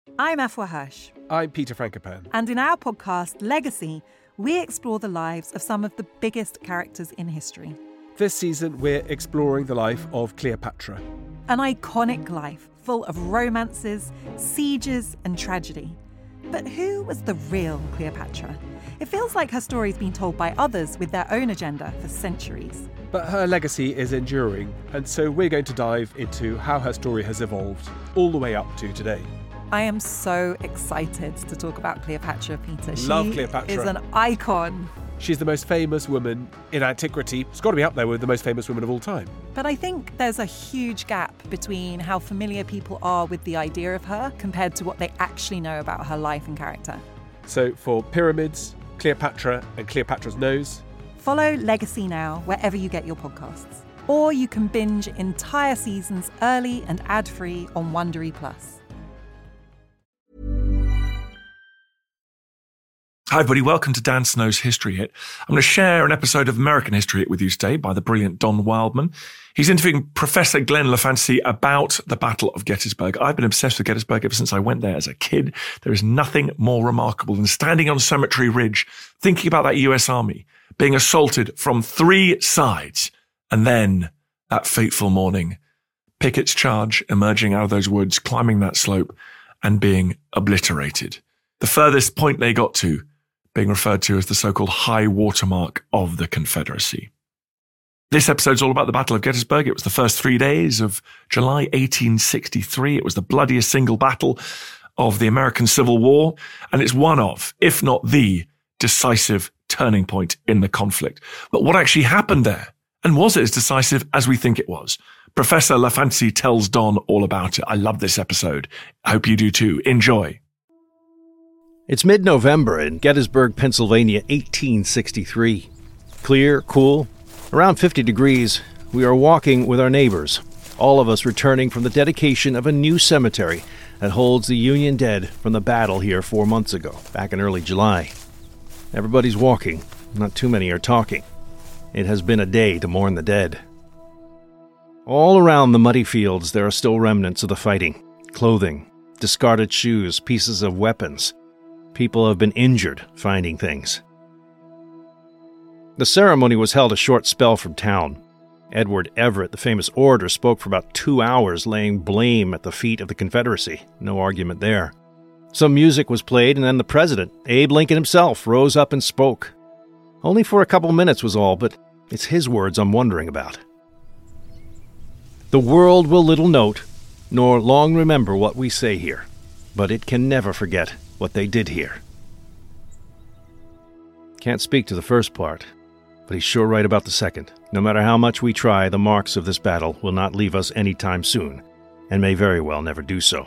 I'm Afua Hirsch. I'm Peter Frankopan. And in our podcast, Legacy, we explore the lives of some of the biggest characters in history. This season, we're exploring the life of Cleopatra. An iconic life full of romances, sieges, and tragedy. But who was the real Cleopatra? It feels like her story's been told by others with their own agenda for centuries. But her legacy is enduring, and so we're going to dive into how her story has evolved all the way up to today. I am so excited to talk about Cleopatra, Peter. Love Cleopatra. She is an icon. She's the most famous woman in antiquity. It's got to be up there with the most famous women of all time. But I think there's a huge gap between how familiar people are with the idea of her compared to what they actually know about her life and character. So for Pyramids, Cleopatra and Cleopatra's Nose, follow Legacy now wherever you get your podcasts. Or you can binge entire seasons early and ad-free on Wondery Plus. Hi everybody, welcome to Dan Snow's History Hit. I'm going to share an episode of American History Hit with you today by the brilliant Don Wildman. He's interviewing Professor Glenn LaFantasy about the Battle of Gettysburg. I've been obsessed with Gettysburg ever since I went there as a kid. There is nothing more remarkable than standing on Cemetery Ridge, thinking about that US Army being assaulted from three sides, and then that fateful morning, Pickett's charge emerging out of those woods, climbing that slope and being obliterated. The furthest point they got to being referred to as the so-called high watermark of the Confederacy. This episode's all about the Battle of Gettysburg. It was the first 3 days of July 1863. It was the bloodiest single battle of the American Civil War, and it's one of, if not the, decisive turning point in the conflict. But what actually happened there? And was it as decisive as we think it was? Professor LaFantasy tells Don all about it. I love this episode. I hope you do too. Enjoy. It's mid-November in Gettysburg, Pennsylvania, 1863. Clear, cool, around 50 degrees. We are walking with our neighbors, all of us returning from the dedication of a new cemetery that holds the Union dead from the battle here 4 months ago, back in early July. Everybody's walking, not too many are talking. It has been a day to mourn the dead. All around the muddy fields there are still remnants of the fighting. Clothing, discarded shoes, pieces of weapons. People have been injured finding things. The ceremony was held a short spell from town. Edward Everett, the famous orator, spoke for about 2 hours, laying blame at the feet of the Confederacy. No argument there. Some music was played, and then the president, Abe Lincoln himself, rose up and spoke. Only for a couple minutes was all, but it's his words I'm wondering about. The world will little note, nor long remember what we say here, but it can never forget what they did here. Can't speak to the first part, but he's sure right about the second. No matter how much we try, the marks of this battle will not leave us anytime soon, and may very well never do so.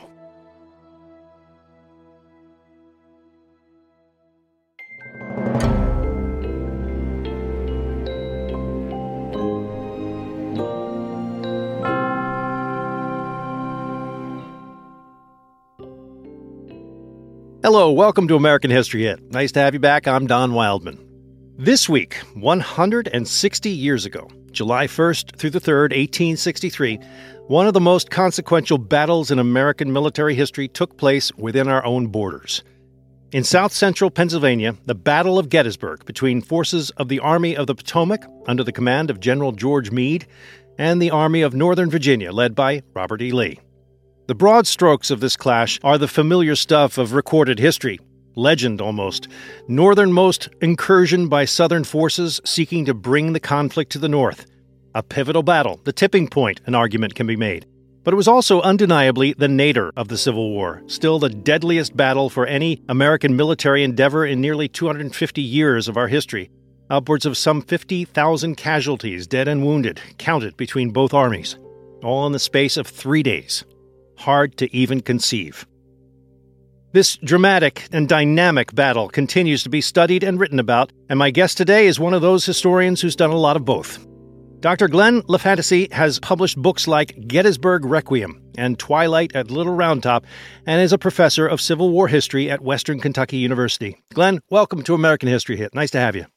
Hello, welcome to American History Hit. Nice to have you back. I'm Don Wildman. This week, 160 years ago, July 1st through the 3rd, 1863, one of the most consequential battles in American military history took place within our own borders. In south-central Pennsylvania, the Battle of Gettysburg between forces of the Army of the Potomac under the command of General George Meade and the Army of Northern Virginia led by Robert E. Lee. The broad strokes of this clash are the familiar stuff of recorded history, legend almost, northernmost incursion by Southern forces seeking to bring the conflict to the north. A pivotal battle, the tipping point, an argument can be made. But it was also undeniably the nadir of the Civil War, still the deadliest battle for any American military endeavor in nearly 250 years of our history. Upwards of some 50,000 casualties, dead and wounded, counted between both armies, all in the space of 3 days. Hard to even conceive. This dramatic and dynamic battle continues to be studied and written about, and my guest today is one of those historians who's done a lot of both. Dr. Glenn LaFantasy has published books like Gettysburg Requiem and Twilight at Little Round Top, and is a professor of Civil War history at Western Kentucky University. Glenn, welcome to American History Hit. Nice to have you.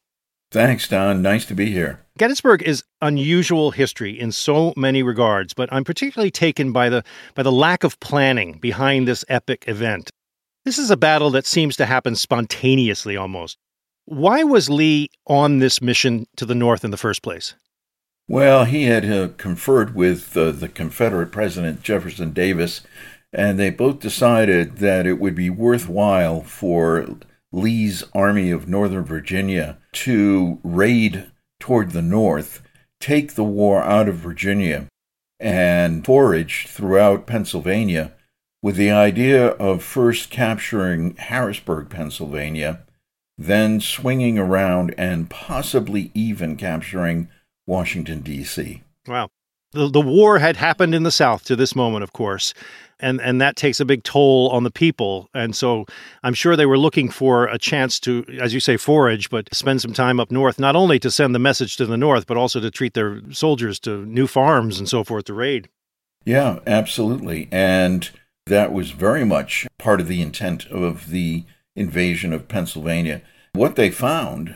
Thanks, Don. Nice to be here. Gettysburg is unusual history in so many regards, but I'm particularly taken by the lack of planning behind this epic event. This is a battle that seems to happen spontaneously almost. Why was Lee on this mission to the north in the first place? Well, he had conferred with the Confederate President Jefferson Davis, and they both decided that it would be worthwhile for Lee's Army of Northern Virginia to raid toward the north, take the war out of Virginia, and forage throughout Pennsylvania with the idea of first capturing Harrisburg, Pennsylvania, then swinging around and possibly even capturing Washington, D.C. Wow. The war had happened in the South to this moment, of course, and that takes a big toll on the people. And so I'm sure they were looking for a chance to, as you say, forage, but spend some time up north, not only to send the message to the north, but also to treat their soldiers to new farms and so forth to raid. Yeah, absolutely. And that was very much part of the intent of the invasion of Pennsylvania. What they found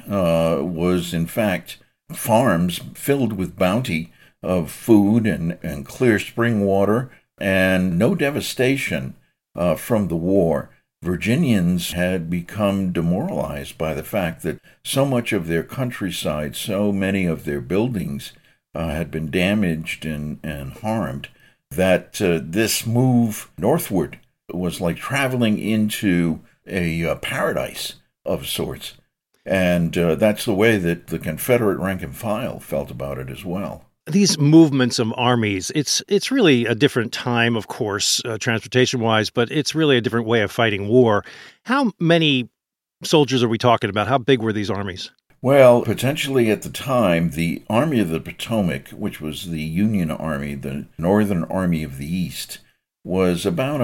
was, in fact, farms filled with bounty of food and clear spring water and no devastation from the war. Virginians had become demoralized by the fact that so much of their countryside, so many of their buildings had been damaged and harmed, that this move northward was like traveling into a paradise of sorts. And that's the way that the Confederate rank and file felt about it as well. These movements of armies, it's really a different time, of course, transportation-wise, but it's really a different way of fighting war. How many soldiers are we talking about? How big were these armies? Well, potentially at the time, the Army of the Potomac, which was the Union Army, the Northern Army of the East, was about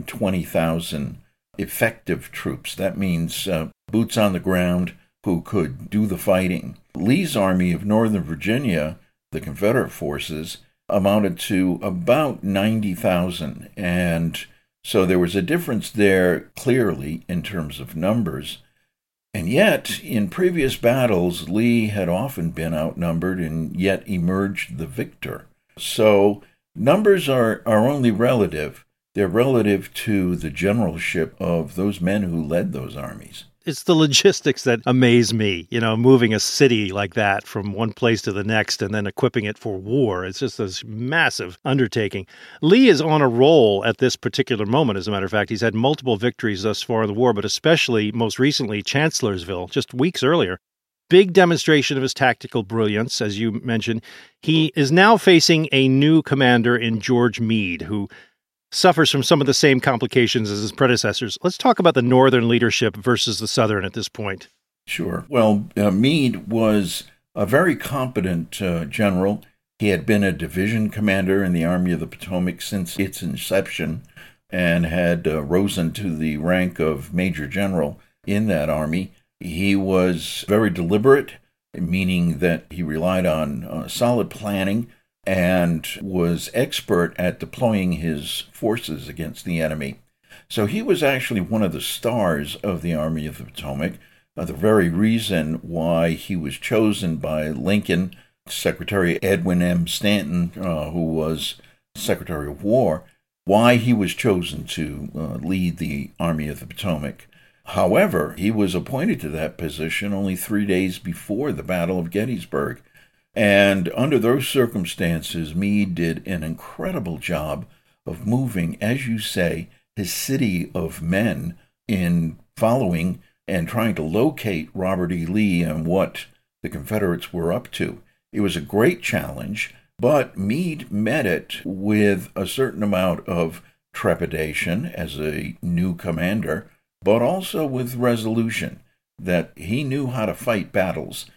120,000 effective troops. That means boots on the ground who could do the fighting. Lee's Army of Northern Virginia, the Confederate forces, amounted to about 90,000. And so there was a difference there clearly in terms of numbers. And yet, in previous battles, Lee had often been outnumbered and yet emerged the victor. So numbers are only relative. They're relative to the generalship of those men who led those armies. It's the logistics that amaze me, moving a city like that from one place to the next and then equipping it for war. It's just this massive undertaking. Lee is on a roll at this particular moment, as a matter of fact. He's had multiple victories thus far in the war, but especially, most recently, Chancellorsville, just weeks earlier. Big demonstration of his tactical brilliance, as you mentioned. He is now facing a new commander in George Meade, who suffers from some of the same complications as his predecessors. Let's talk about the Northern leadership versus the Southern at this point. Sure. Well, Meade was a very competent general. He had been a division commander in the Army of the Potomac since its inception and had risen to the rank of Major General in that army. He was very deliberate, meaning that he relied on solid planning and was expert at deploying his forces against the enemy. So he was actually one of the stars of the Army of the Potomac, the very reason why he was chosen by Lincoln, Secretary Edwin M. Stanton, who was Secretary of War, why he was chosen to lead the Army of the Potomac. However, he was appointed to that position only 3 days before the Battle of Gettysburg. And under those circumstances, Meade did an incredible job of moving, as you say, his city of men in following and trying to locate Robert E. Lee and what the Confederates were up to. It was a great challenge, but Meade met it with a certain amount of trepidation as a new commander, but also with resolution that he knew how to fight battles.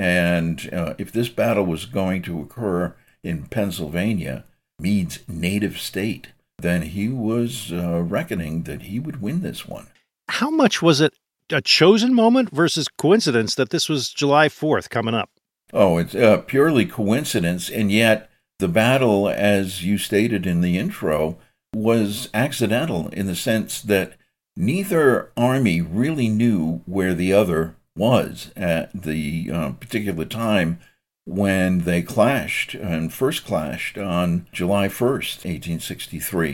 And if this battle was going to occur in Pennsylvania, Meade's native state, then he was reckoning that he would win this one. How much was it a chosen moment versus coincidence that this was July 4th coming up? Oh, it's purely coincidence, and yet the battle, as you stated in the intro, was accidental in the sense that neither army really knew where the other was at the particular time when they clashed and first clashed on July 1st, 1863.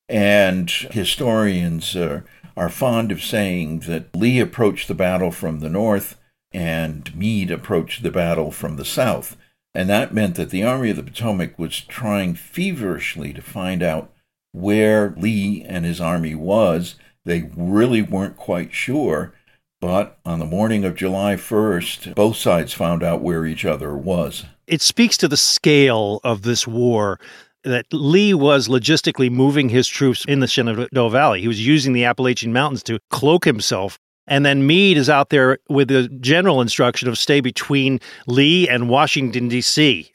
And historians are fond of saying that Lee approached the battle from the north and Meade approached the battle from the south. And that meant that the Army of the Potomac was trying feverishly to find out where Lee and his army was. They really weren't quite sure. But on the morning of July 1st, both sides found out where each other was. It speaks to the scale of this war that Lee was logistically moving his troops in the Shenandoah Valley. He was using the Appalachian Mountains to cloak himself. And then Meade is out there with the general instruction of stay between Lee and Washington, D.C.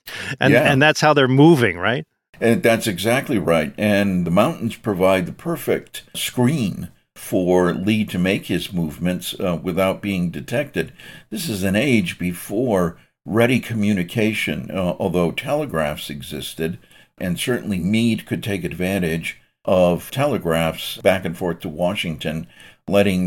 and that's how they're moving, right? And that's exactly right. And the mountains provide the perfect screen for Lee to make his movements without being detected. This is an age before ready communication, although telegraphs existed, and certainly Meade could take advantage of telegraphs back and forth to Washington, letting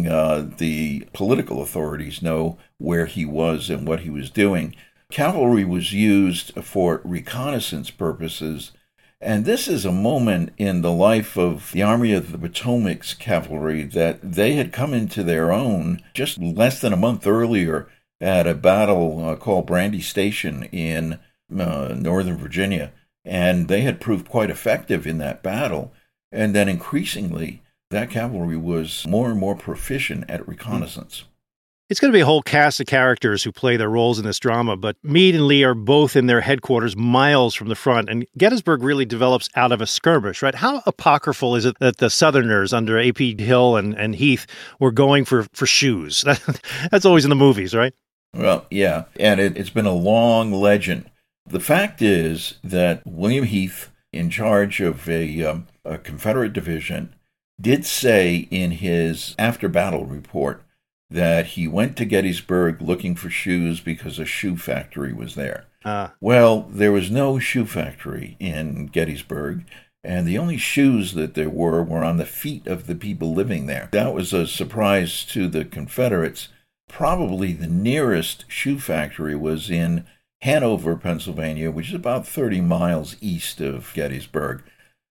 the political authorities know where he was and what he was doing. Cavalry was used for reconnaissance purposes, and this is a moment in the life of the Army of the Potomac's cavalry that they had come into their own just less than a month earlier at a battle called Brandy Station in Northern Virginia. And they had proved quite effective in that battle. And then increasingly, that cavalry was more and more proficient at reconnaissance. It's going to be a whole cast of characters who play their roles in this drama, but Meade and Lee are both in their headquarters miles from the front, and Gettysburg really develops out of a skirmish, right? How apocryphal is it that the Southerners under A.P. Hill and Heath were going for shoes? That's always in the movies, right? Well, yeah, and it's been a long legend. The fact is that William Heath, in charge of a Confederate division, did say in his after-battle report that he went to Gettysburg looking for shoes because a shoe factory was there. Well, there was no shoe factory in Gettysburg, and the only shoes that there were on the feet of the people living there. That was a surprise to the Confederates. Probably the nearest shoe factory was in Hanover, Pennsylvania, which is about 30 miles east of Gettysburg.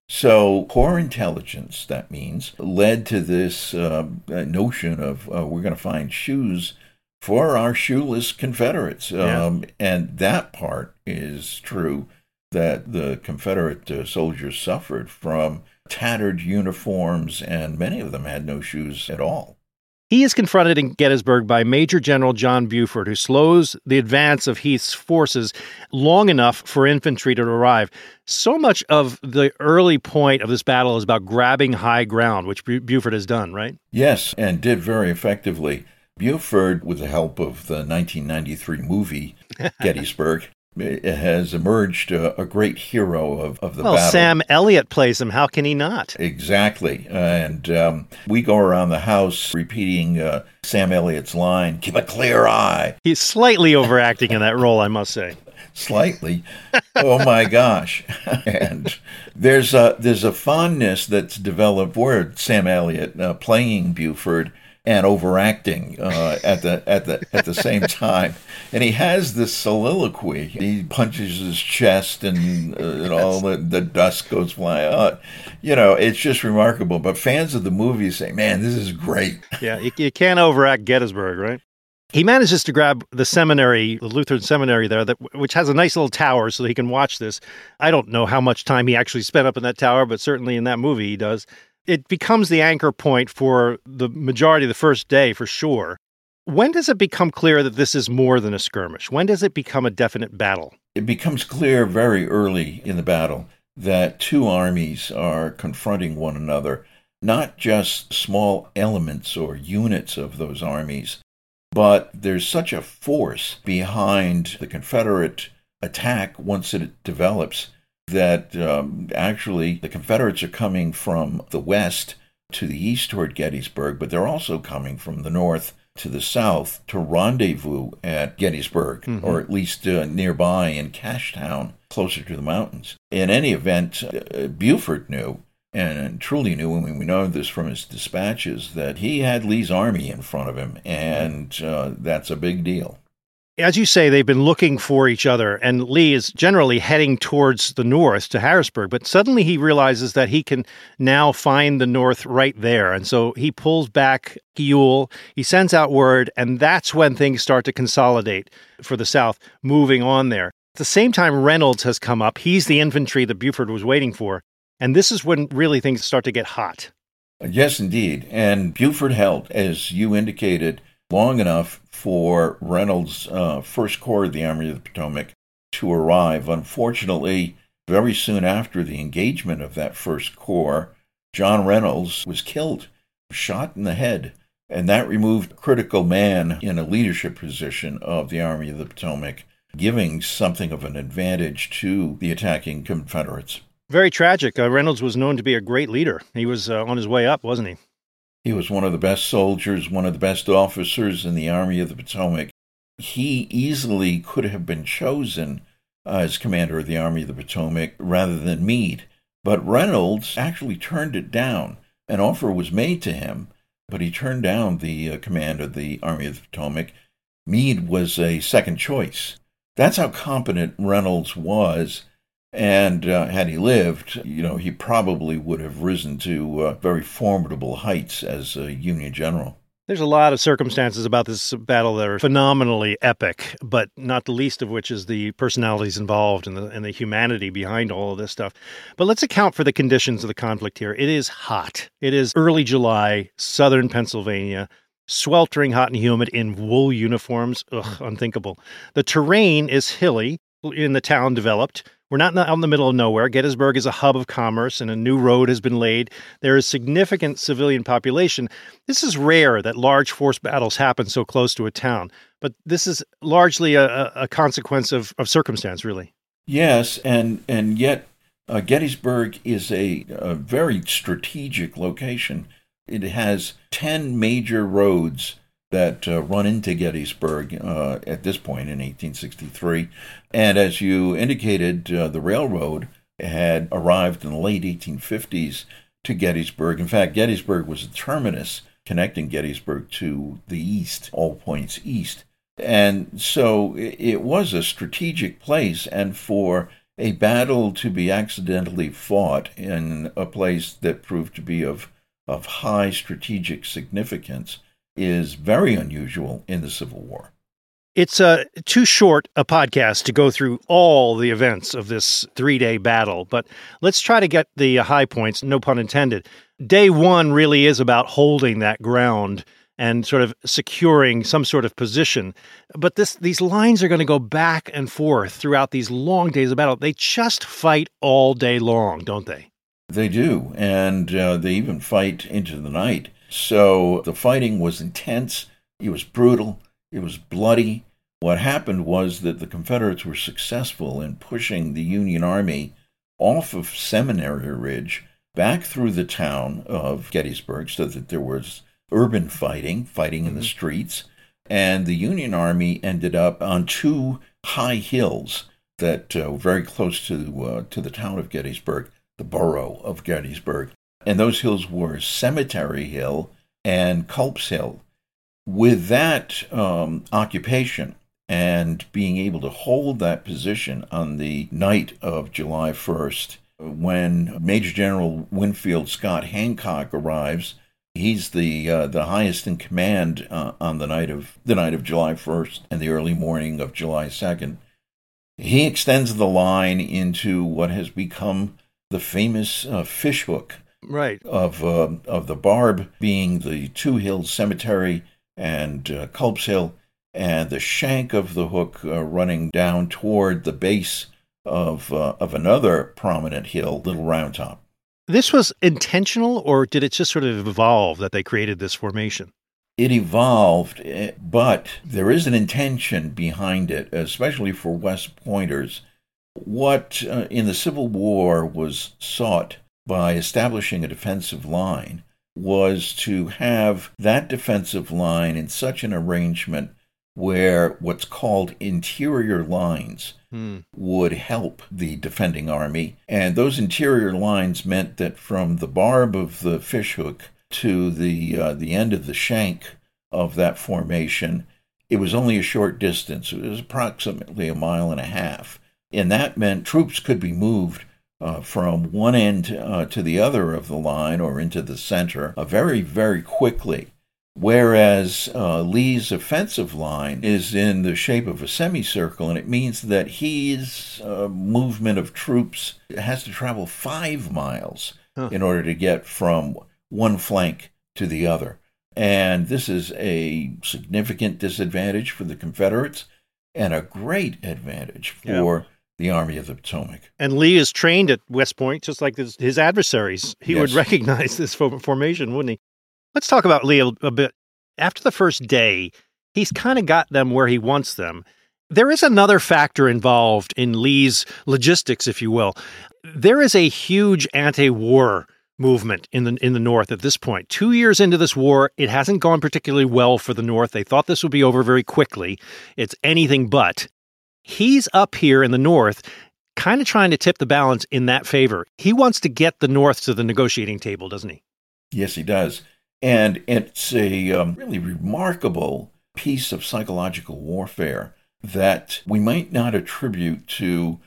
So Corps intelligence, that means, led to this notion of we're going to find shoes for our shoeless Confederates. And that part is true, that the Confederate soldiers suffered from tattered uniforms, and many of them had no shoes at all. He is confronted in Gettysburg by Major General John Buford, who slows the advance of Heath's forces long enough for infantry to arrive. So much of the early point of this battle is about grabbing high ground, which Buford has done, right? Yes, and did very effectively. Buford, with the help of the 1993 movie Gettysburg, has emerged a great hero of the battle. Well, Sam Elliott plays him. How can he not? Exactly. And we go around the house repeating Sam Elliott's line, "Keep a clear eye." He's slightly overacting in that role, I must say. Slightly. Oh, my gosh. And there's a fondness that's developed for Sam Elliott playing Buford and overacting at the same time. And he has this soliloquy. He punches his chest and all the dust goes flying out. You know, it's just remarkable. But fans of the movie say, man, this is great. Yeah, you can't overact Gettysburg, right? He manages to grab the seminary, the Lutheran seminary there, which has a nice little tower so that he can watch this. I don't know how much time he actually spent up in that tower, but certainly in that movie he does. It becomes the anchor point for the majority of the first day, for sure. When does it become clear that this is more than a skirmish? When does it become a definite battle? It becomes clear very early in the battle that two armies are confronting one another, not just small elements or units of those armies, but there's such a force behind the Confederate attack once it develops that actually the Confederates are coming from the west to the east toward Gettysburg, but they're also coming from the north to the south to rendezvous at Gettysburg, or at least nearby in Cashtown, closer to the mountains. In any event, Buford knew and truly knew, and we know this from his dispatches, that he had Lee's army in front of him, and that's a big deal. As you say, they've been looking for each other, and Lee is generally heading towards the north to Harrisburg, but suddenly he realizes that he can now find the north right there, and so he pulls back Ewell, he sends out word, and that's when things start to consolidate for the South, moving on there. At the same time, Reynolds has come up. He's the infantry that Buford was waiting for, and this is when really things start to get hot. Yes, indeed, and Buford held, as you indicated, long enough for Reynolds' First Corps of the Army of the Potomac to arrive. Unfortunately, very soon after the engagement of that First Corps, John Reynolds was killed, shot in the head, and that removed a critical man in a leadership position of the Army of the Potomac, giving something of an advantage to the attacking Confederates. Very tragic. Reynolds was known to be a great leader. He was on his way up, wasn't he? He was one of the best soldiers, one of the best officers in the Army of the Potomac. He easily could have been chosen as commander of the Army of the Potomac rather than Meade. But Reynolds actually turned it down. An offer was made to him, but he turned down the command of the Army of the Potomac. Meade was a second choice. That's how competent Reynolds was. And had he lived, he probably would have risen to very formidable heights as a Union general. There's a lot of circumstances about this battle that are phenomenally epic, but not the least of which is the personalities involved and the humanity behind all of this stuff. But let's account for the conditions of the conflict here. It is hot. It is early July, southern Pennsylvania, sweltering hot and humid in wool uniforms. Ugh, unthinkable. The terrain is hilly in the town developed. We're not out in the middle of nowhere. Gettysburg is a hub of commerce, and a new road has been laid. There is significant civilian population. This is rare that large force battles happen so close to a town, but this is largely a consequence of circumstance, really. Yes, and yet Gettysburg is a very strategic location. It has 10 major roads that run into Gettysburg at this point in 1863. And as you indicated, the railroad had arrived in the late 1850s to Gettysburg. In fact, Gettysburg was a terminus connecting Gettysburg to the east, all points east. And so it was a strategic place, and for a battle to be accidentally fought in a place that proved to be of high strategic significance is very unusual in the Civil War. It's too short a podcast to go through all the events of this 3-day battle, but let's try to get the high points, no pun intended. Day one really is about holding that ground and sort of securing some sort of position. But these lines are going to go back and forth throughout these long days of battle. They just fight all day long, don't they? They do, and they even fight into the night. So the fighting was intense, it was brutal, it was bloody. What happened was that the Confederates were successful in pushing the Union Army off of Seminary Ridge back through the town of Gettysburg, so that there was urban fighting in the streets, and the Union Army ended up on two high hills that were very close to the town of Gettysburg, the borough of Gettysburg. And those hills were Cemetery Hill and Culp's Hill. With that occupation and being able to hold that position on the night of July 1st, when Major General Winfield Scott Hancock arrives, he's the highest in command on the night of July 1st and the early morning of July 2nd. He extends the line into what has become the famous fishhook. Right. Of the barb being the Two Hills Cemetery and Culp's Hill, and the shank of the hook running down toward the base of another prominent hill, Little Round Top. This was intentional, or did it just sort of evolve that they created this formation? It evolved, but there is an intention behind it, especially for West Pointers. What in the Civil War was sought by establishing a defensive line was to have that defensive line in such an arrangement where what's called interior lines would help the defending army. And those interior lines meant that from the barb of the fishhook to the end of the shank of that formation, it was only a short distance. It was approximately 1.5 miles. And that meant troops could be moved from one end to the other of the line or into the center very, very quickly. Whereas Lee's offensive line is in the shape of a semicircle, and it means that his movement of troops has to travel 5 miles in order to get from one flank to the other. And this is a significant disadvantage for the Confederates and a great advantage for the Army of the Potomac. And Lee is trained at West Point, just like his adversaries. He would recognize this formation, wouldn't he? Let's talk about Lee a bit. After the first day, he's kind of got them where he wants them. There is another factor involved in Lee's logistics, if you will. There is a huge anti-war movement in the North at this point. 2 years into this war, it hasn't gone particularly well for the North. They thought this would be over very quickly. It's anything but. He's up here in the North, kind of trying to tip the balance in that favor. He wants to get the North to the negotiating table, doesn't he? Yes, he does. And it's a really remarkable piece of psychological warfare that we might not attribute to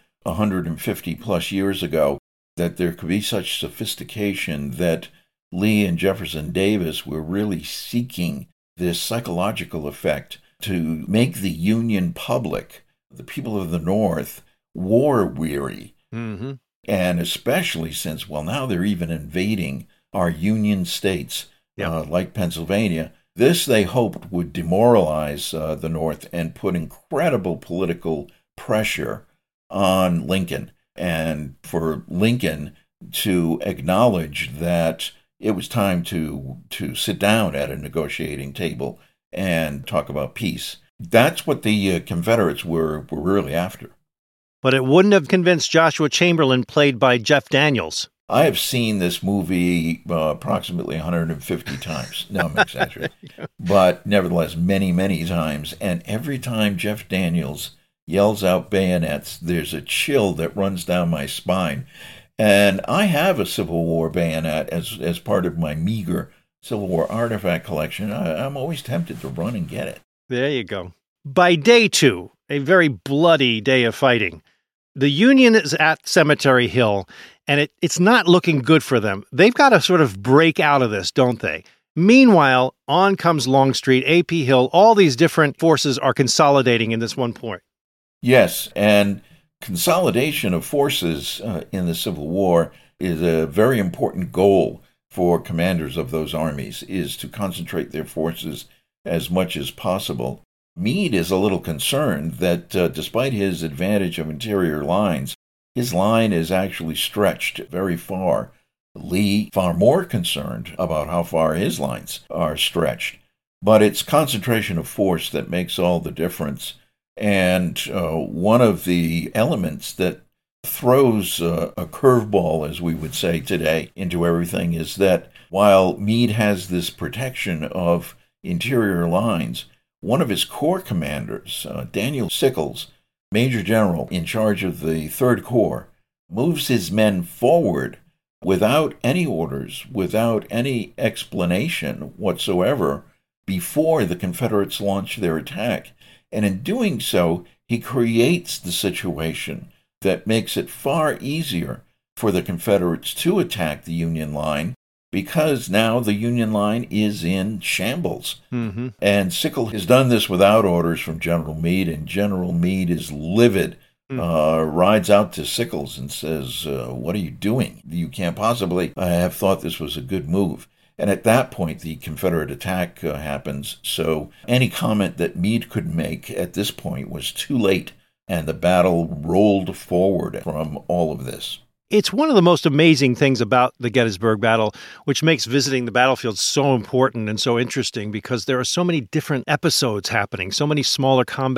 150 plus years ago, that there could be such sophistication that Lee and Jefferson Davis were really seeking this psychological effect to make the Union public, the people of the North, war-weary. Mm-hmm. And especially since, well, now they're even invading our Union states. Like Pennsylvania. This, they hoped, would demoralize the North and put incredible political pressure on Lincoln, and for Lincoln to acknowledge that it was time to sit down at a negotiating table and talk about peace. That's what the Confederates were really after. But it wouldn't have convinced Joshua Chamberlain, played by Jeff Daniels. I have seen this movie approximately 150 times. No, I'm exaggerating. But nevertheless, many, many times. And every time Jeff Daniels yells out bayonets, there's a chill that runs down my spine. And I have a Civil War bayonet as part of my meager Civil War artifact collection. I'm always tempted to run and get it. There you go. By day 2, a very bloody day of fighting, the Union is at Cemetery Hill, and it's not looking good for them. They've got to sort of break out of this, don't they? Meanwhile, on comes Longstreet, A.P. Hill, all these different forces are consolidating in this one point. Yes, and consolidation of forces in the Civil War is a very important goal for commanders of those armies, is to concentrate their forces as much as possible. Meade is a little concerned that despite his advantage of interior lines, his line is actually stretched very far. Lee, far more concerned about how far his lines are stretched. But it's concentration of force that makes all the difference. And one of the elements that throws a curveball, as we would say today, into everything is that while Meade has this protection of interior lines, one of his corps commanders, Daniel Sickles, Major General in charge of the 3rd Corps, moves his men forward without any orders, without any explanation whatsoever, before the Confederates launch their attack. And in doing so, he creates the situation that makes it far easier for the Confederates to attack the Union line, because now the Union line is in shambles. Mm-hmm. And Sickles has done this without orders from General Meade, and General Meade is livid, rides out to Sickles and says, what are you doing? You can't possibly have thought this was a good move. And at that point, the Confederate attack happens. So any comment that Meade could make at this point was too late, and the battle rolled forward from all of this. It's one of the most amazing things about the Gettysburg Battle, which makes visiting the battlefield so important and so interesting, because there are so many different episodes happening, so many smaller combat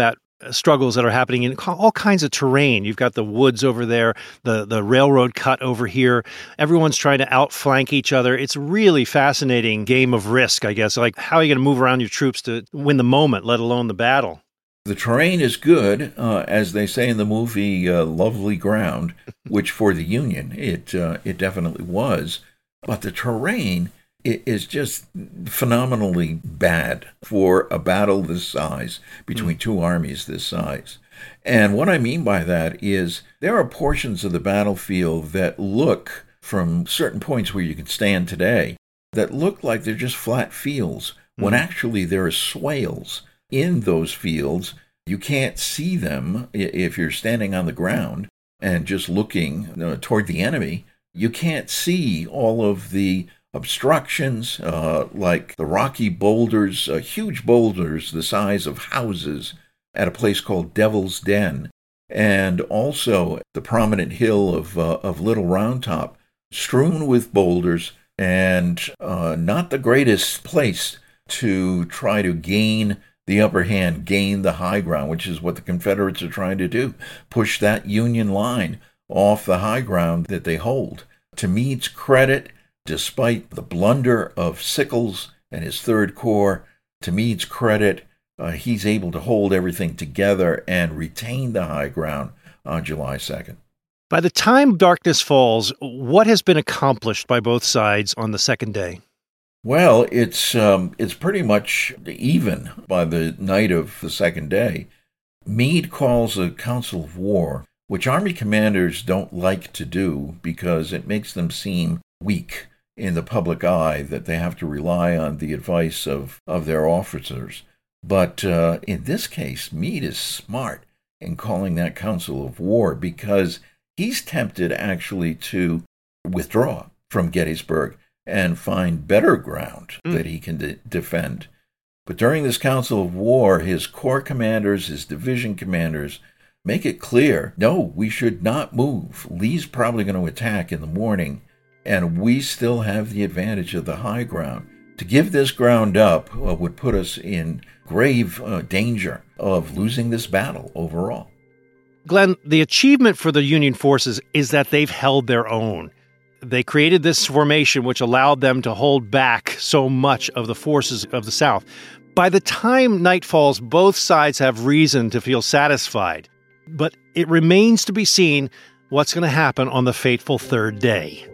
struggles that are happening in all kinds of terrain. You've got the woods over there, the railroad cut over here. Everyone's trying to outflank each other. It's a really fascinating game of Risk, I guess. Like, how are you going to move around your troops to win the moment, let alone the battle? The terrain is good, as they say in the movie Lovely Ground, which for the Union, it definitely was. But the terrain is just phenomenally bad for a battle this size, between two armies this size. And what I mean by that is there are portions of the battlefield that look, from certain points where you can stand today, that look like they're just flat fields, when actually there are swales in those fields. You can't see them if you're standing on the ground and just looking toward the enemy. You can't see all of the obstructions, like the rocky boulders, huge boulders the size of houses at a place called Devil's Den, and also the prominent hill of Little Round Top, strewn with boulders, and not the greatest place to try to gain the upper hand, gain the high ground, which is what the Confederates are trying to do, push that Union line off the high ground that they hold. To Meade's credit, despite the blunder of Sickles and his Third Corps, to Meade's credit, he's able to hold everything together and retain the high ground on July 2nd. By the time darkness falls, what has been accomplished by both sides on the second day? Well, it's pretty much even by the night of the second day. Meade calls a council of war, which Army commanders don't like to do because it makes them seem weak in the public eye, that they have to rely on the advice of their officers. But in this case, Meade is smart in calling that council of war because he's tempted actually to withdraw from Gettysburg and find better ground that he can defend. But during this council of war, his corps commanders, his division commanders, make it clear, no, we should not move. Lee's probably going to attack in the morning, and we still have the advantage of the high ground. To give this ground up would put us in grave danger of losing this battle overall. Glenn, the achievement for the Union forces is that they've held their own. They created this formation which allowed them to hold back so much of the forces of the South. By the time night falls, both sides have reason to feel satisfied. But it remains to be seen what's going to happen on the fateful third day.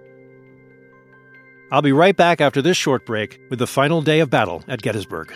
I'll be right back after this short break with the final day of battle at Gettysburg.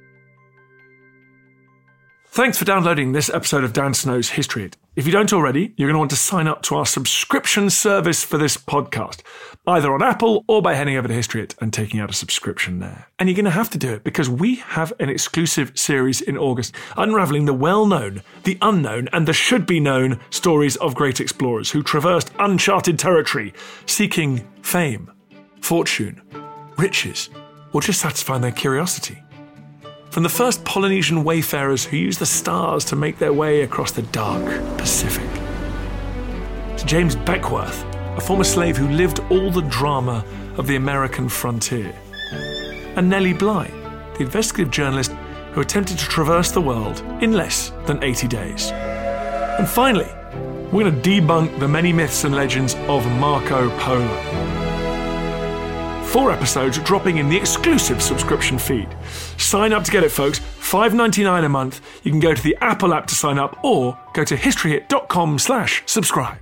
Thanks for downloading this episode of Dan Snow's History Hit. If you don't already, you're going to want to sign up to our subscription service for this podcast, either on Apple or by heading over to History Hit and taking out a subscription there. And you're going to have to do it because we have an exclusive series in August unravelling the well-known, the unknown, and the should-be-known stories of great explorers who traversed uncharted territory, seeking fame, fortune, riches, or just satisfying their curiosity. From the first Polynesian wayfarers who used the stars to make their way across the dark Pacific, to James Beckworth, a former slave who lived all the drama of the American frontier, and Nellie Bly, the investigative journalist who attempted to traverse the world in less than 80 days. And finally, we're going to debunk the many myths and legends of Marco Polo. 4 episodes dropping in the exclusive subscription feed. Sign up to get it, folks. $5.99 a month. You can go to the Apple app to sign up or go to historyhit.com/subscribe.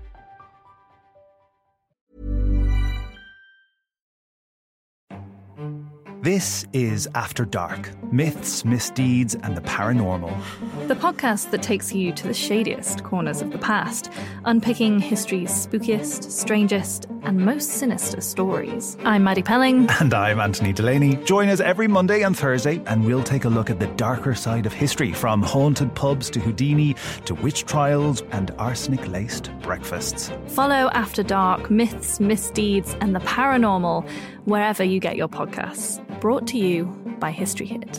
This is After Dark, myths, misdeeds, and the paranormal. The podcast that takes you to the shadiest corners of the past, unpicking history's spookiest, strangest, and most sinister stories. I'm Maddie Pelling. And I'm Anthony Delaney. Join us every Monday and Thursday, and we'll take a look at the darker side of history, from haunted pubs to Houdini, to witch trials and arsenic-laced breakfasts. Follow After Dark, myths, misdeeds, and the paranormal wherever you get your podcasts. Brought to you by History Hit.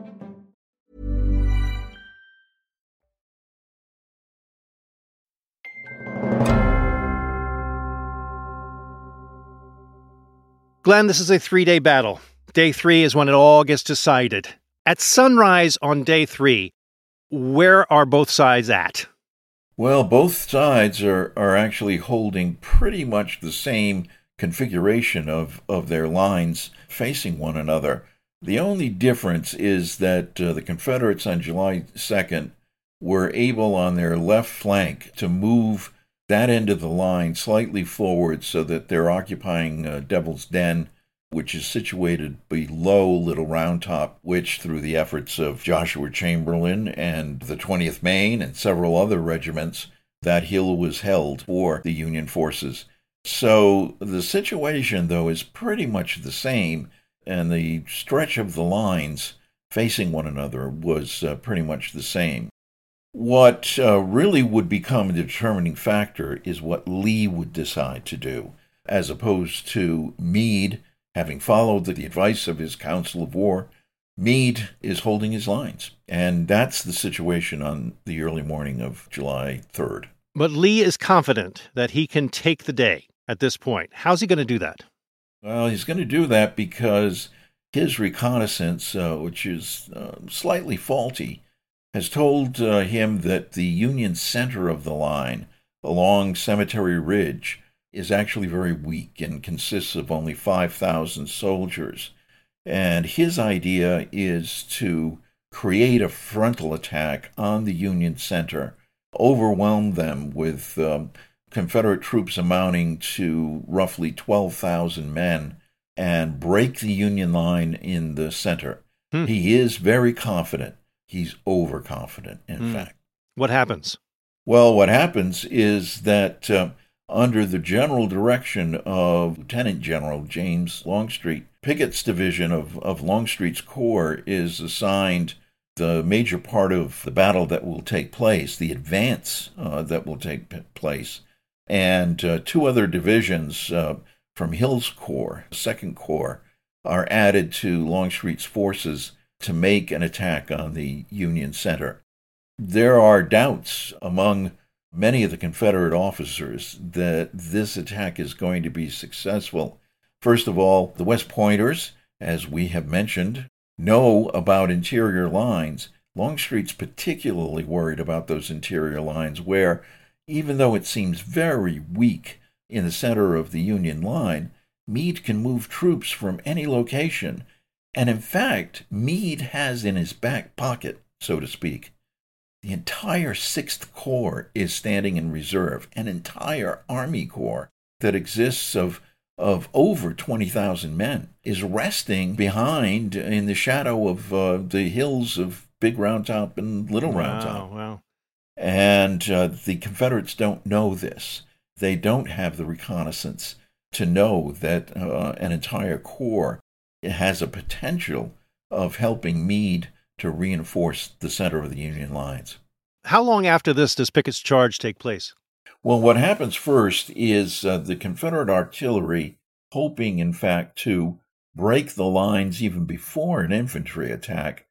Glenn, this is a 3-day battle. Day 3 is when it all gets decided. At sunrise on day 3, Where are both sides at? Well, both sides are actually holding pretty much the same configuration of their lines facing one another. The only difference is that the Confederates on July 2nd were able on their left flank to move that end of the line slightly forward so that they're occupying Devil's Den, which is situated below Little Round Top, which through the efforts of Joshua Chamberlain and the 20th Maine and several other regiments, that hill was held for the Union forces. So the situation, though, is pretty much the same, and the stretch of the lines facing one another was pretty much the same. What really would become a determining factor is what Lee would decide to do, as opposed to Meade. Having followed the advice of his Council of War, Meade is holding his lines. And that's the situation on the early morning of July 3rd. But Lee is confident that he can take the day at this point. How's he going to do that? Well, he's going to do that because his reconnaissance, which is slightly faulty, has told him that the Union center of the line along Cemetery Ridge is actually very weak and consists of only 5,000 soldiers. And his idea is to create a frontal attack on the Union center, overwhelm them with Confederate troops amounting to roughly 12,000 men, and break the Union line in the center. He is very confident. He's overconfident, in fact. What happens? Well, what happens is that under the general direction of Lieutenant General James Longstreet, Pickett's division of Longstreet's Corps is assigned the major part of the battle that will take place, the advance that will take place, and two other divisions from Hill's Corps, 2nd Corps, are added to Longstreet's forces to make an attack on the Union center. There are doubts among many of the Confederate officers that this attack is going to be successful. First of all, the West Pointers, as we have mentioned, know about interior lines. Longstreet's particularly worried about those interior lines where, even though it seems very weak in the center of the Union line, Meade can move troops from any location. And in fact, Meade has in his back pocket, so to speak, the entire 6th Corps is standing in reserve, an entire Army Corps that exists of over 20,000 men is resting behind in the shadow of the hills of Big Round Top and Little Round Top. Wow. And the Confederates don't know this. They don't have the reconnaissance to know that an entire corps has a potential of helping Meade to reinforce the center of the Union lines. How long after this does Pickett's charge take place? Well, what happens first is the Confederate artillery, hoping, in fact, to break the lines even before an infantry attack,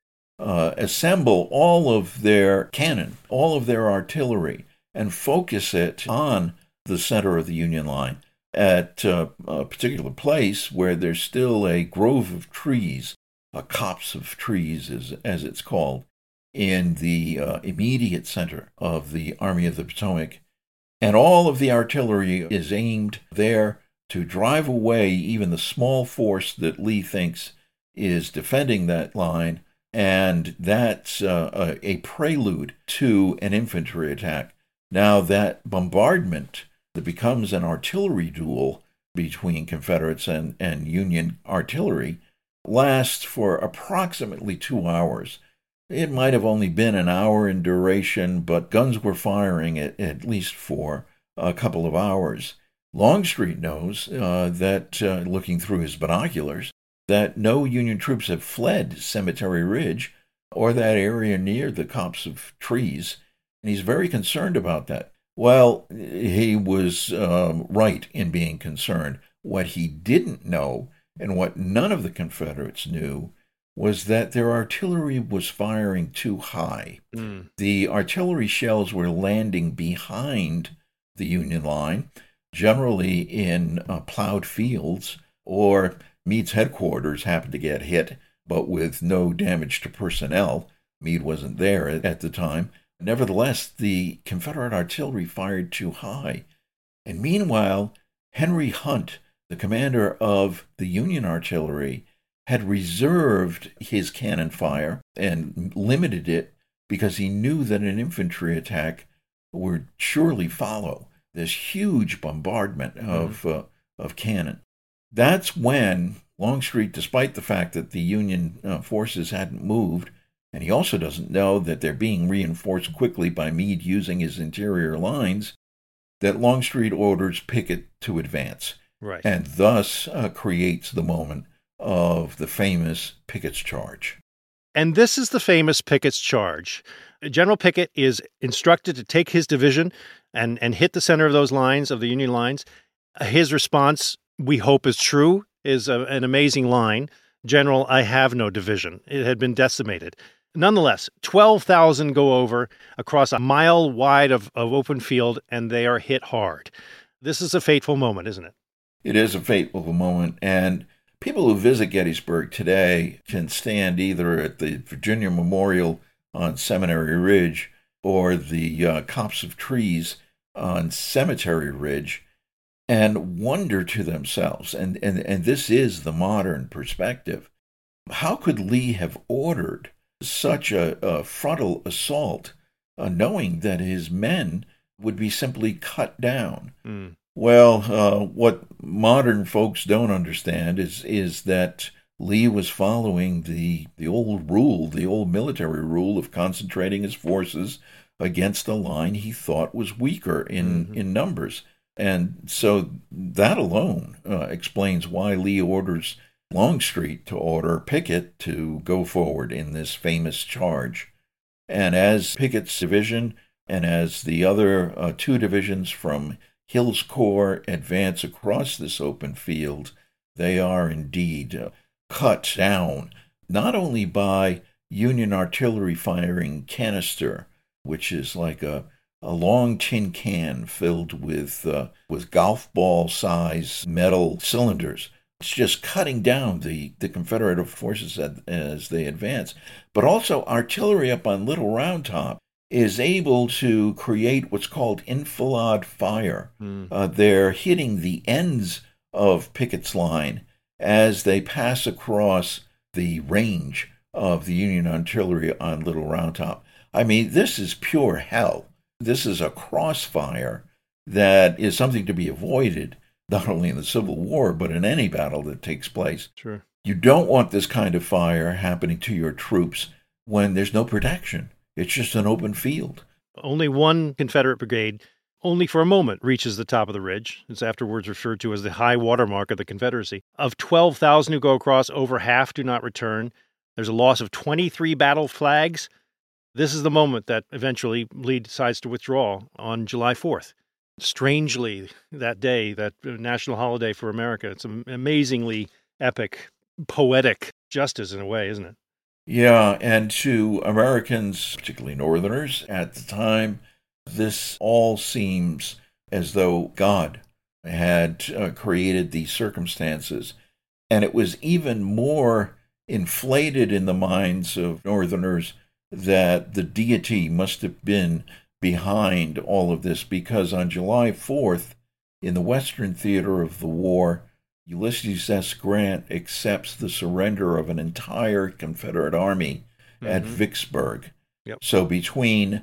assemble all of their cannon, all of their artillery, and focus it on the center of the Union line at a particular place where there's still a grove of trees, a copse of trees as it's called, in the immediate center of the Army of the Potomac. And all of the artillery is aimed there to drive away even the small force that Lee thinks is defending that line, and that's a prelude to an infantry attack. Now, that bombardment that becomes an artillery duel between Confederates and Union artillery lasts for approximately 2 hours. It might have only been an hour in duration, but guns were firing at least for a couple of hours. Longstreet knows that, looking through his binoculars, that no Union troops have fled Cemetery Ridge or that area near the copse of trees, and he's very concerned about that. Well, he was right in being concerned. What he didn't know, and what none of the Confederates knew, was that their artillery was firing too high. The artillery shells were landing behind the Union line, generally in plowed fields, or Meade's headquarters happened to get hit, but with no damage to personnel. Meade wasn't there at the time. Nevertheless, the Confederate artillery fired too high. And meanwhile, Henry Hunt, the commander of the Union artillery, had reserved his cannon fire and limited it because he knew that an infantry attack would surely follow this huge bombardment of cannon. That's when Longstreet, despite the fact that the Union forces hadn't moved, and he also doesn't know that they're being reinforced quickly by Meade using his interior lines, that Longstreet orders Pickett to advance. Right. And thus creates the moment of the famous Pickett's Charge. And this is the famous Pickett's Charge. General Pickett is instructed to take his division and hit the center of those lines, of the Union lines. His response, we hope is true, is an amazing line. General, I have no division. It had been decimated. Nonetheless, 12,000 go over across a mile wide of open field, and they are hit hard. This is a fateful moment, isn't it? It is a fateful moment, and people who visit Gettysburg today can stand either at the Virginia Memorial on Seminary Ridge or the copse of trees on Cemetery Ridge and wonder to themselves, and this is the modern perspective, how could Lee have ordered such a frontal assault knowing that his men would be simply cut down? Well, what modern folks don't understand is that Lee was following the old rule, the old military rule of concentrating his forces against a line he thought was weaker in numbers. And so that alone explains why Lee orders Longstreet to order Pickett to go forward in this famous charge. And as Pickett's division and as the other two divisions from Hill's Corps advance across this open field, they are indeed cut down, not only by Union artillery firing canister, which is like a long tin can filled with golf ball size metal cylinders. It's just cutting down the Confederate forces as they advance. But also artillery up on Little Round Top is able to create what's called enfilade fire. They're hitting the ends of Pickett's line as they pass across the range of the Union artillery on Little Round Top. I mean, this is pure hell. This is a crossfire that is something to be avoided, not only in the Civil War, but in any battle that takes place. Sure. You don't want this kind of fire happening to your troops when there's no protection. It's just an open field. Only one Confederate brigade, only for a moment, reaches the top of the ridge. It's afterwards referred to as the high watermark of the Confederacy. Of 12,000 who go across, over half do not return. There's a loss of 23 battle flags. This is the moment that eventually Lee decides to withdraw on July 4th. Strangely, that day, that national holiday for America, it's an amazingly epic, poetic justice in a way, isn't it? Yeah, and to Americans, particularly Northerners at the time, this all seems as though God had created these circumstances. And it was even more inflated in the minds of Northerners that the deity must have been behind all of this, because on July 4th, in the Western theater of the war, Ulysses S. Grant accepts the surrender of an entire Confederate army at Vicksburg. Yep. So between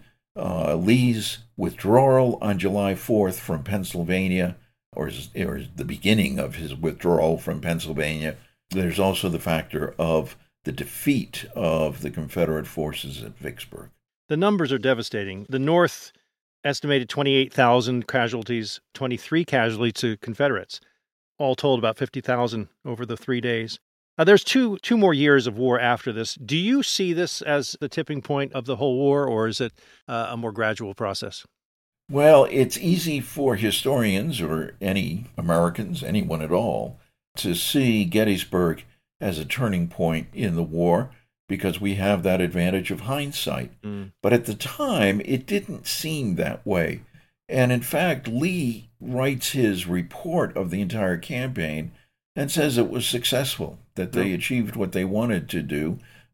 Lee's withdrawal on July 4th from Pennsylvania, or the beginning of his withdrawal from Pennsylvania, there's also the factor of the defeat of the Confederate forces at Vicksburg. The numbers are devastating. The North estimated 28,000 casualties, 23 casualties to Confederates. All told, about 50,000 over the 3 days. There's two more years of war after this. Do you see this as the tipping point of the whole war, or is it a more gradual process? Well, it's easy for historians or any Americans, anyone at all, to see Gettysburg as a turning point in the war because we have that advantage of hindsight. But at the time, it didn't seem that way. And in fact, Lee writes his report of the entire campaign and says it was successful, that they achieved what they wanted to do,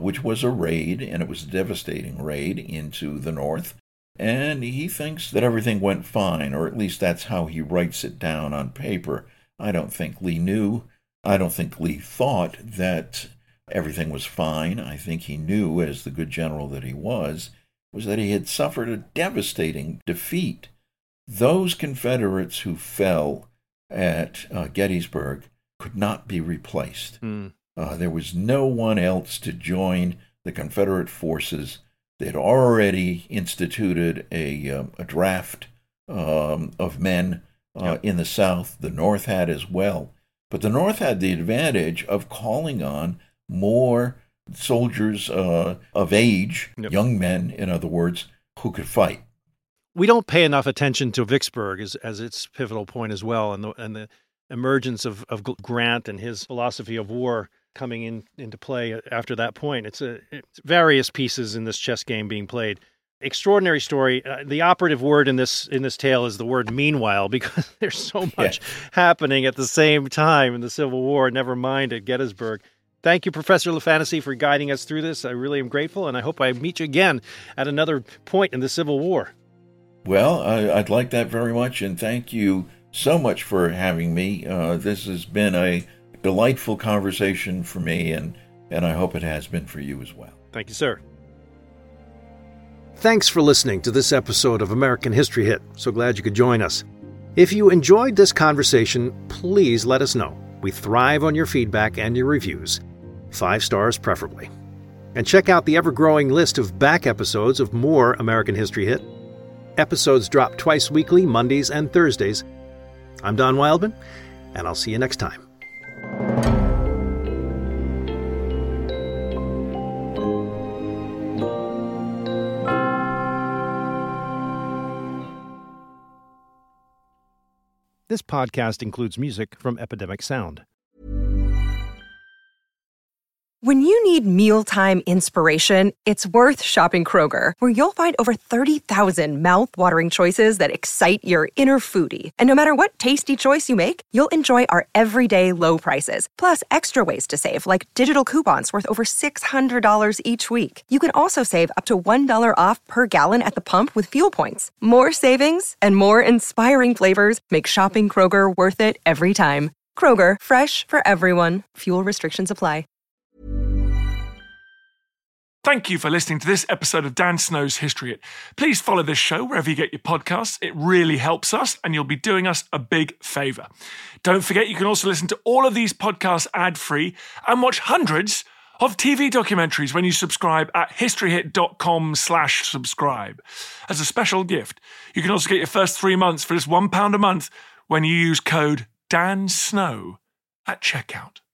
which was a raid, and it was a devastating raid into the north. And he thinks that everything went fine, or at least that's how he writes it down on paper. I don't think Lee knew. I don't think Lee thought that everything was fine. I think he knew, as the good general that he was that he had suffered a devastating defeat. Those Confederates who fell at Gettysburg could not be replaced. There was no one else to join the Confederate forces. They had already instituted a draft of men in the South. The North had as well. But the North had the advantage of calling on more soldiers of age, young men, in other words, who could fight. We don't pay enough attention to Vicksburg as its pivotal point as well, and the emergence of Grant and his philosophy of war coming into play after that point. It's various pieces in this chess game being played. Extraordinary story. The operative word in this tale is the word meanwhile, because there's so much happening at the same time in the Civil War, never mind at Gettysburg. Thank you, Professor LaFantasy, for guiding us through this. I really am grateful, and I hope I meet you again at another point in the Civil War. Well, I'd like that very much, and thank you so much for having me. This has been a delightful conversation for me, and I hope it has been for you as well. Thank you, sir. Thanks for listening to this episode of American History Hit. So glad you could join us. If you enjoyed this conversation, please let us know. We thrive on your feedback and your reviews. 5 stars preferably. And check out the ever-growing list of back episodes of more American History Hit. Episodes drop twice weekly, Mondays and Thursdays. I'm Don Wildman, and I'll see you next time. This podcast includes music from Epidemic Sound. When you need mealtime inspiration, it's worth shopping Kroger, where you'll find over 30,000 mouth-watering choices that excite your inner foodie. And no matter what tasty choice you make, you'll enjoy our everyday low prices, plus extra ways to save, like digital coupons worth over $600 each week. You can also save up to $1 off per gallon at the pump with fuel points. More savings and more inspiring flavors make shopping Kroger worth it every time. Kroger, fresh for everyone. Fuel restrictions apply. Thank you for listening to this episode of Dan Snow's History Hit. Please follow this show wherever you get your podcasts. It really helps us, and you'll be doing us a big favour. Don't forget, you can also listen to all of these podcasts ad-free and watch hundreds of TV documentaries when you subscribe at historyhit.com/subscribe. As a special gift, you can also get your first 3 months for just £1 a month when you use code DANSNOW at checkout.